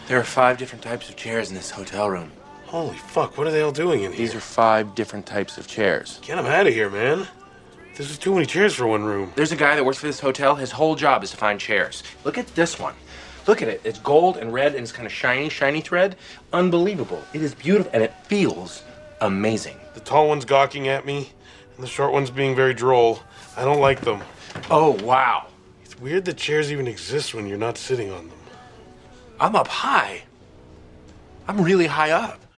There are 5 different types of chairs in this hotel room. Holy fuck, what are they all doing in here? These are 5 different types of chairs. Get them out of here, man. This is too many chairs for one room. There's a guy that works for this hotel. His whole job is to find chairs. Look at this one. Look at it. It's gold and red and it's kind of shiny thread. Unbelievable. It is beautiful and it feels amazing. The tall one's gawking at me and the short one's being very droll. I don't like them. Oh, wow. It's weird that chairs even exist when you're not sitting on them. I'm up high. I'm really high up.